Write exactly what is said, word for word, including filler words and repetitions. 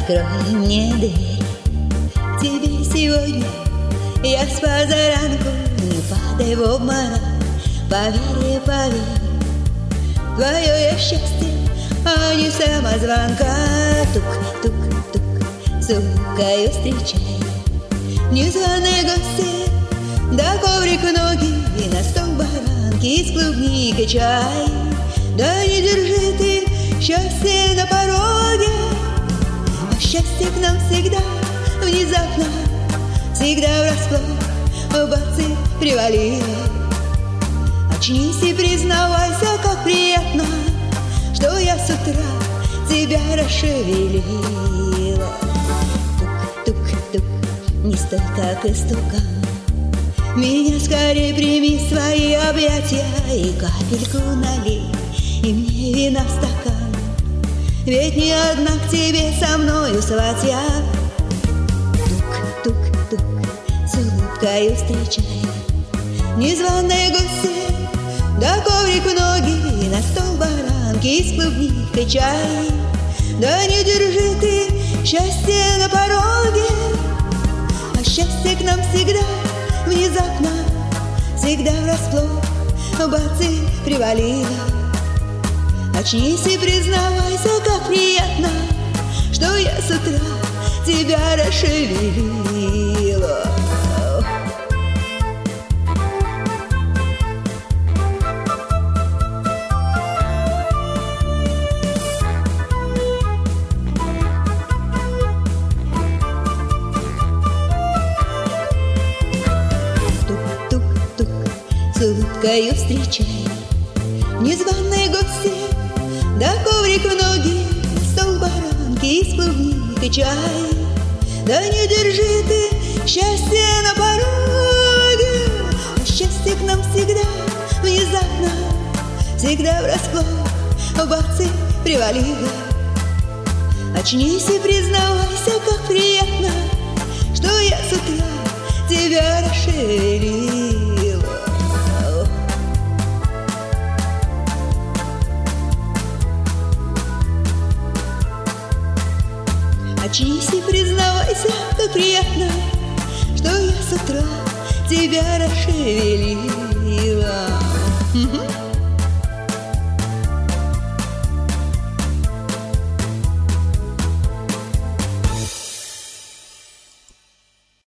Открой мне дверь, тебе сегодня я с позаранку. Не падай в обморок, поверь, поверь, твое я счастье, а не самозванка. Тук-тук-тук, стукаю, встречай незваные гости, да коврик в ноги, и на стол баранки с клубникой чай. Да не держи ты счастье на пороге, а счастье к нам всегда внезапно, всегда врасплох, бац, и привалило. Очнись и признавайся, как приятно, что я с утра тебя расшевелила. Тук-тук-тук, не стой, как истукан, меня скорее прими в свои объятия и капельку налей, и мне вина в стакан, ведь не одна к тебе со мною сватья. Тук-тук-тук, с улыбкою встречай незваные гости, да коврик в ноги, и на стол баранки с клубникой чай. Да не держи ты счастье на пороге, а счастье к нам всегда внезапно, всегда врасплох, бац, и привалило. Очнись и признавайся, как приятно, что я с утра тебя расшевелила. Тук-тук-тук, с улыбкою встречай незваные гости, да коврик в ноги, на стол баранки с клубникой чай. Да не держи ты счастье на пороге, а счастье к нам всегда внезапно, всегда врасплох, бац, и привалило. Очнись и признавайся, как приятно, что я с утра тебя расшевелила. Очнись и признавайся, как приятно, что я с утра тебя расшевелила.